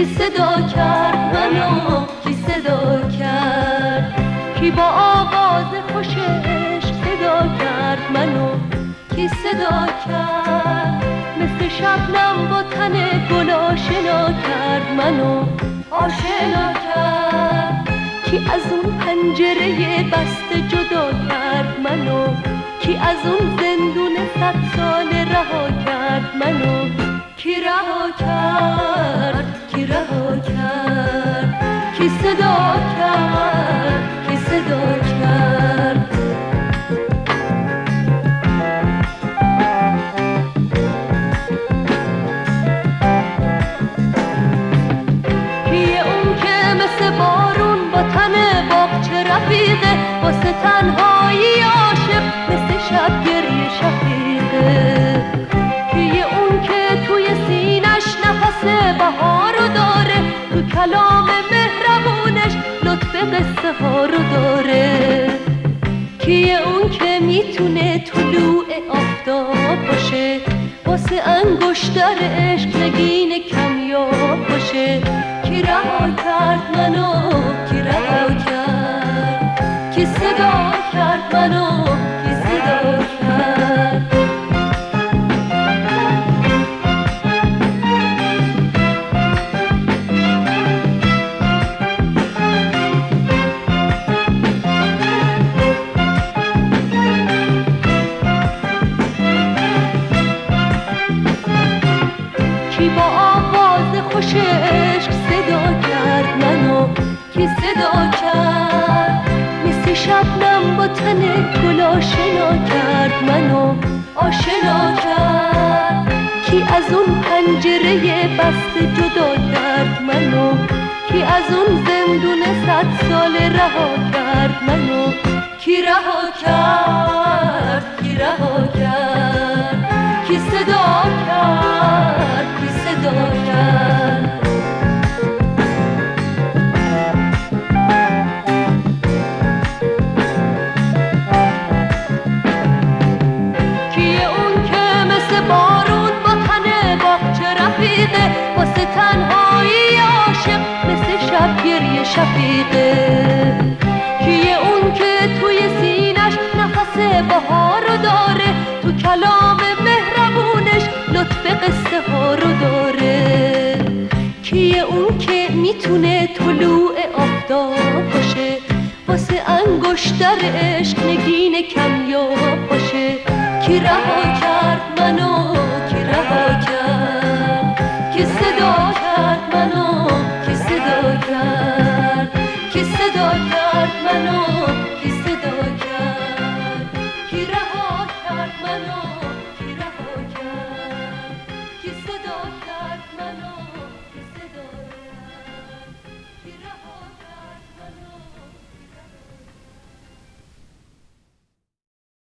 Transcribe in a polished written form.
کی صدا کرد منو، کی صدا کرد، کی با آواز خوش عشق صدا کرد منو، کی صدا کرد، مثل شبنم با تن گل آشنا کرد منو، آشنا کرد، کی از اون پنجره بسته جدا کرد منو، کی از اون زندون 100 سال رها کرد منو، کی رها کرد، کی رها کرد، کی صدا کرد، کی صدا کرد. کیه اون که مثل بارون با تن باغچه رفیقه، واسه تنهایی عاشق مثل شب گریه شفیقه، کیه اون که توی سینش نفس بهارو داره، تو کلام مهربونش لطف قصه ها رو داره، کیه اون که میتونه طلوع آفتاب باشه، واسه انگشتر عشق نگین کمیاب باشه، کی رها کرد منو، کی رها کرد، کی صدا کرد منو، کی صدا کرد. کی با آواز خوش عشق صدا کرد منو، کی صدا کرد، مثل شبنم با تن گل آشنا کرد منو، آشنا کرد، کی از اون پنجره بسته جدا کرد منو، کی از اون زندون 100 سال رها کرد منو، کی رها کرد، کی رها کرد، کی صدا کرد، کی صدا کرد. کیه اون که مثل بارون با تن باغچه رفیقه، واسه تنهایی عاشق مثل شب گریه شفیقه، کیه اون که توی سینش نفس بهارو داره، تو کلام مهربونش لطف قصه ها رو داره، کیه اون که میتونه طلوع آفتاب باشه، واسه انگشتر عشق نگین کمیاب باشه، کی رها کرد